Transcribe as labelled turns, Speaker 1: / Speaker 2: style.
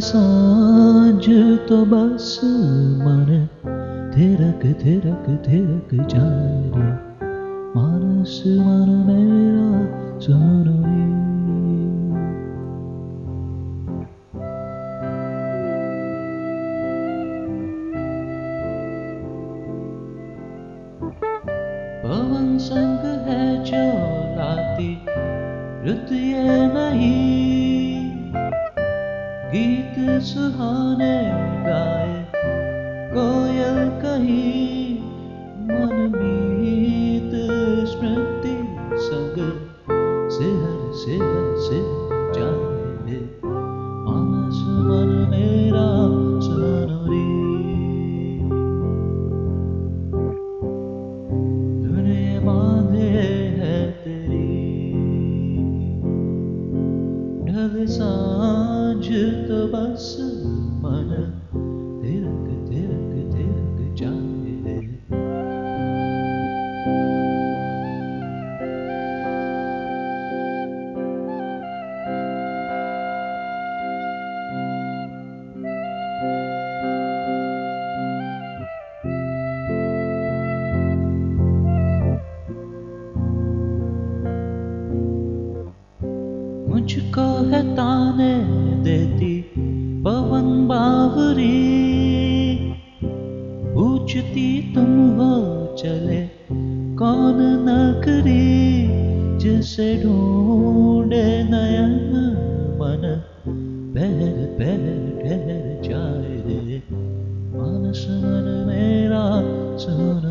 Speaker 1: सांझ तो बस मन थिरक थिरक थिरक जाए रे, मानस मन मेरा सुन रे। पवन संग है जो लाती रुत ये नहीं, गीत सुहाने गाए कोयल कहीं, मनमीत स्मृति संग सिहर सिहर सिहर जाए रे, मानस मन मेरा सुन रे। धुने बांधे है तेरी ढल सांझ तो बस मन थिरक थिरक थिरक जाए रे। मुझको है ताने देती पवन बावरी, पूछती तुम हो चले कौन नगरी, जिसे ढूंढे नयन मन बहर बहर ठहर जाए रे, मानस मन मेरा सुन